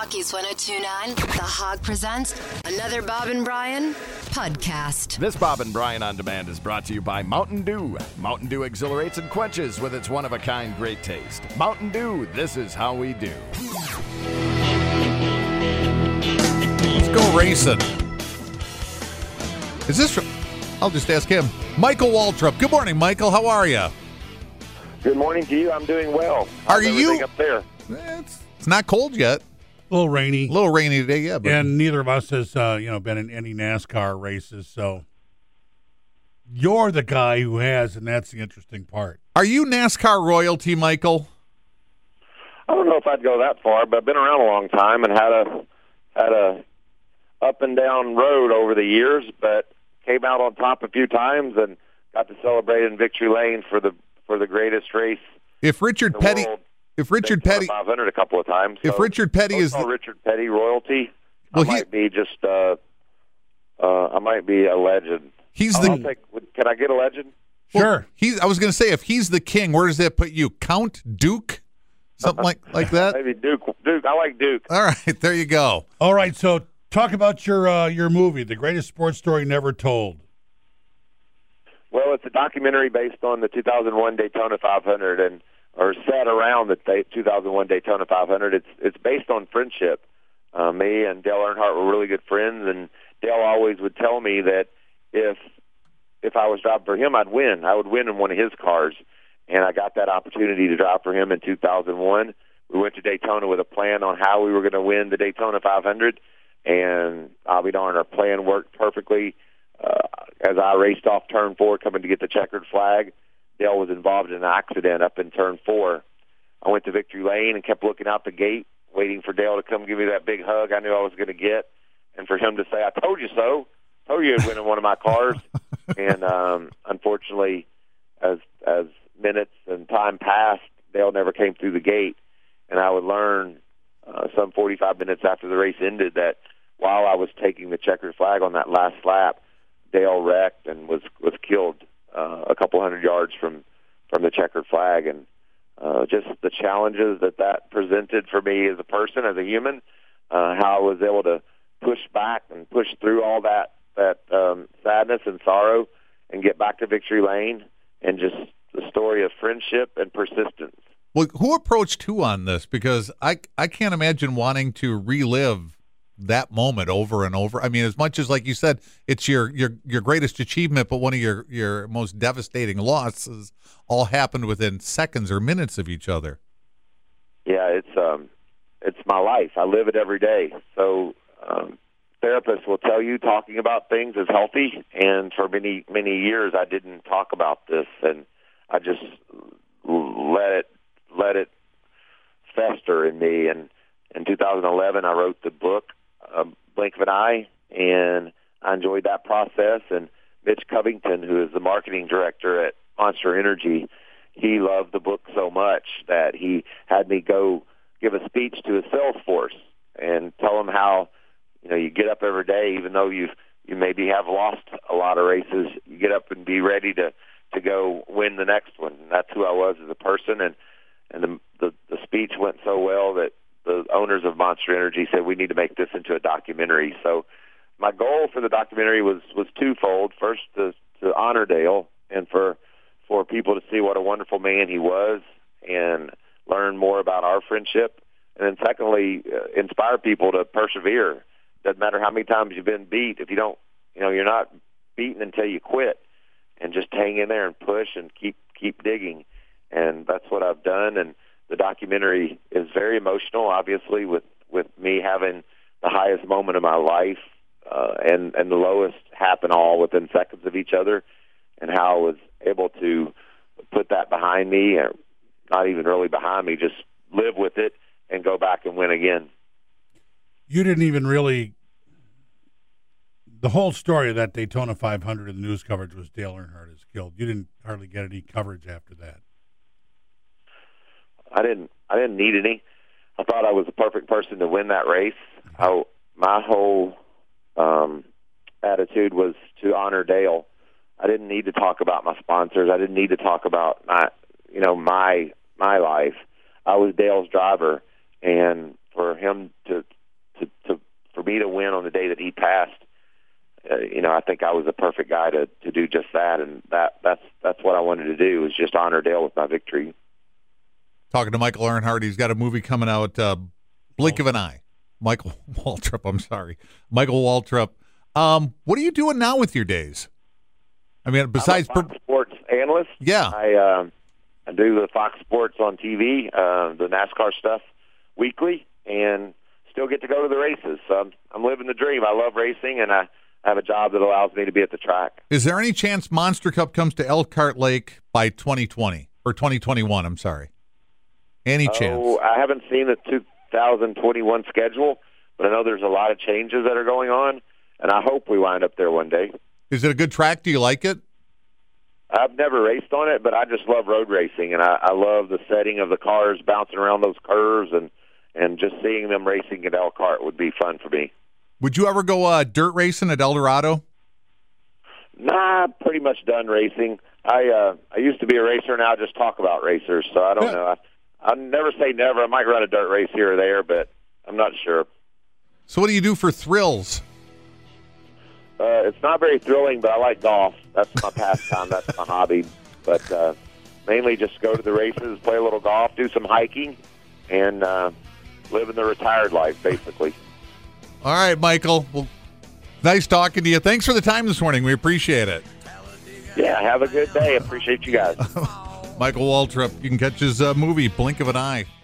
Rockies 102.9, The Hog presents another Bob and Brian podcast. This Bob and Brian On Demand is brought to you by Mountain Dew. Mountain Dew exhilarates and quenches with its one-of-a-kind great taste. Mountain Dew, this is how we do. Let's go racing. Is this from... I'll just ask him. Michael Waltrip. Good morning, Michael. How are you? Good morning to you. I'm doing well. Are you up there? It's not cold yet. A little rainy. A little rainy today, yeah. But and neither of us has, been in any NASCAR races, so you're the guy who has, and that's the interesting part. Are you NASCAR royalty, Michael? I don't know if I'd go that far, but I've been around a long time and had a up and down road over the years, but came out on top a few times and got to celebrate in Victory Lane for the greatest race. If Richard Petty, world. If Richard Petty, 500 a couple of times. If Richard Petty is Richard Petty royalty, well, I might be just I might be a legend. Can I get a legend? Sure. Well, I was going to say, if he's the king, where does that put you? Count Duke, something like that. Maybe Duke. I like Duke. All right, there you go. All right, so talk about your movie, The Greatest Sports Story Never Told. Well, it's a documentary based on the 2001 Daytona 500 or set around the 2001 Daytona 500. It's based on friendship. Me and Dale Earnhardt were really good friends, and Dale always would tell me that if I was driving for him, I'd win. I would win in one of his cars, and I got that opportunity to drive for him in 2001. We went to Daytona with a plan on how we were going to win the Daytona 500, and I'll be darned, our plan worked perfectly. As I raced off turn 4 coming to get the checkered flag, Dale was involved in an accident up in turn 4. I went to Victory Lane and kept looking out the gate, waiting for Dale to come give me that big hug I knew I was going to get, and for him to say, "I told you so. Told you I'd win in one of my cars." And unfortunately, as minutes and time passed, Dale never came through the gate. And I would learn some 45 minutes after the race ended that while I was taking the checkered flag on that last lap, Dale wrecked and was killed a couple hundred yards from the checkered flag. And just the challenges that presented for me as a person, as a human, how I was able to push back and push through all that sadness and sorrow and get back to Victory Lane, and just the story of friendship and persistence. Well, who approached who on this? Because I can't imagine wanting to relive that moment over and over. I mean, as much as, like you said, it's your greatest achievement, but one of your most devastating losses all happened within seconds or minutes of each other. Yeah, it's my life. I live it every day. So therapists will tell you talking about things is healthy, and for many, many years I didn't talk about this, and I just let it fester in me. And in 2011, I wrote the book, Blink of an Eye, and I enjoyed that process. And Mitch Covington, who is the marketing director at Monster Energy, he loved the book so much that he had me go give a speech to his sales force and tell them how, you get up every day, even though you maybe have lost a lot of races, you get up and be ready to go win the next one. And that's who I was as a person. And the speech went so well that the owners of Monster Energy said, we need to make this into a documentary. So my goal for the documentary was twofold. First, to honor Dale and for people to see what a wonderful man he was and learn more about our friendship. And then secondly, inspire people to persevere. Doesn't matter how many times you've been beat. If you don't, you're not beaten until you quit, and just hang in there and push and keep digging. And that's what I've done. And the documentary is very emotional, obviously, with me having the highest moment of my life and the lowest happen all within seconds of each other, and how I was able to put that behind me, or not even really behind me, just live with it and go back and win again. You didn't even really – the whole story of that Daytona 500 in the news coverage was Dale Earnhardt is killed. You didn't hardly get any coverage after that. I didn't need any. I thought I was the perfect person to win that race. My whole attitude was to honor Dale. I didn't need to talk about my sponsors. I didn't need to talk about my life. I was Dale's driver, and for him to day that he passed, I think I was the perfect guy to do just that, and that's what I wanted to do, was just honor Dale with my victory. Talking to Michael Earnhardt, he's got a movie coming out, blink of an eye. Michael Waltrip, I'm sorry. Michael Waltrip. What are you doing now with your days? I mean, besides I'm a Fox Sports analyst. Yeah. I do the Fox Sports on TV, the NASCAR stuff weekly, and still get to go to the races. So I'm living the dream. I love racing, and I have a job that allows me to be at the track. Is there any chance Monster Cup comes to Elkhart Lake by 2020 or 2021? I'm sorry. Any chance? I haven't seen the 2021 schedule, but I know there's a lot of changes that are going on, and I hope we wind up there one day. Is it a good track? Do you like it? I've never raced on it, but I just love road racing, and I love the setting of the cars bouncing around those curves, and just seeing them racing at Elkhart would be fun for me. Would you ever go dirt racing at El Dorado? Nah, pretty much done racing. I used to be a racer, now I just talk about racers, so I don't know. I never say never. I might run a dirt race here or there, but I'm not sure. So what do you do for thrills? It's not very thrilling, but I like golf. That's my pastime. That's my hobby. But mainly just go to the races, play a little golf, do some hiking, and live in the retired life, basically. All right, Michael. Well, nice talking to you. Thanks for the time this morning. We appreciate it. Yeah, have a good day. Appreciate you guys. Michael Waltrip. You can catch his movie, Blink of an Eye.